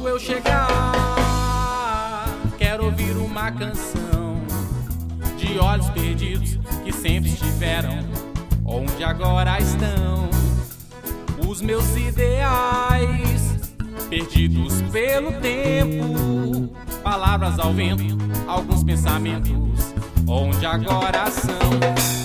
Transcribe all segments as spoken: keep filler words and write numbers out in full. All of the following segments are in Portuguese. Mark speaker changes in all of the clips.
Speaker 1: quando eu chegar, quero ouvir uma canção de olhos perdidos que sempre estiveram onde agora estão. Os meus ideais perdidos pelo tempo, palavras ao vento, alguns pensamentos onde agora são.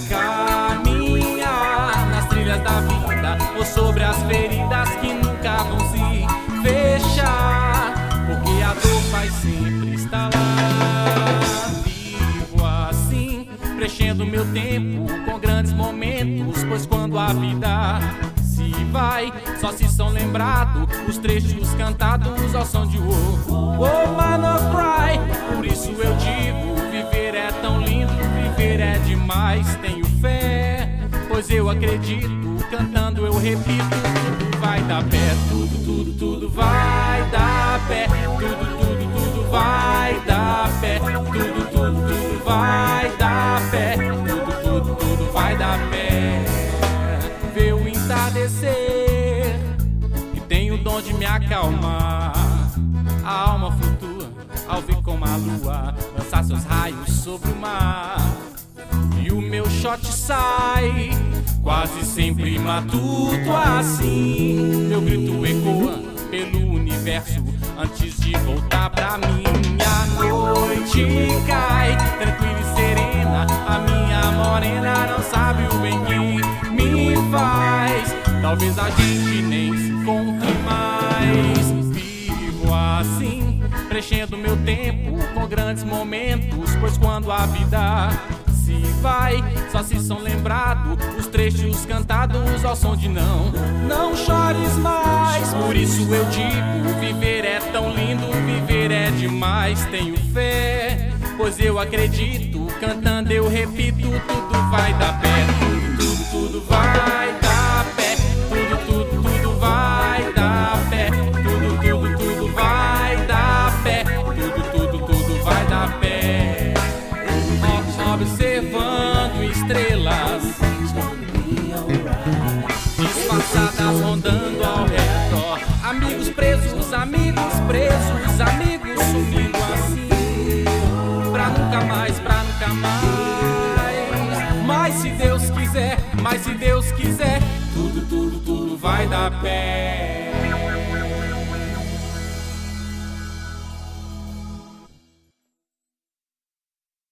Speaker 1: Caminhar nas trilhas da vida ou sobre as feridas que nunca vão se fechar, porque a dor vai sempre estar lá. Vivo assim, preenchendo meu tempo com grandes momentos, pois quando a vida se vai, só se são lembrados os trechos cantados ao som de oh, oh man of cry. Por isso eu digo, viver é tão lindo, viver é demais. Tenho fé, pois eu acredito, cantando eu repito, tudo vai dar pé, tudo, tudo, tudo vai dar pé, tudo, tudo, tudo vai dar pé, tudo, tudo, tudo vai dar pé, tudo, tudo, tudo vai dar pé. Ver o entardecer, que tem o dom de me acalmar. A alma flutua ao ver como a lua lançar seus raios sobre o mar. E o meu shot sai quase sempre matuto assim. Meu grito ecoa pelo universo antes de voltar pra mim. A noite cai tranquila e serena, a minha morena não sabe o bem que me faz. Talvez a gente nem se encontre mais. Vivo assim, preenchendo meu tempo com grandes momentos, pois quando a vida se vai, só se são lembrados os trechos cantados ao som de não, não chores mais. Por isso eu digo, viver é tão lindo, viver é demais. Tenho fé, pois eu acredito, cantando eu repito, tudo vai dar pé, tudo, tudo, tudo vai dar pé, tudo, tudo, tudo vai dar pé, tudo, tudo, tudo vai dar pé, tudo, tudo, tudo vai dar pé. Observando estrelas disfarçadas rondando ao redor, amigos presos, amigos presos, amigos sumindo assim, pra nunca mais, pra nunca mais. Mas se Deus quiser, mas se Deus quiser, tudo, tudo, tudo vai dar pé.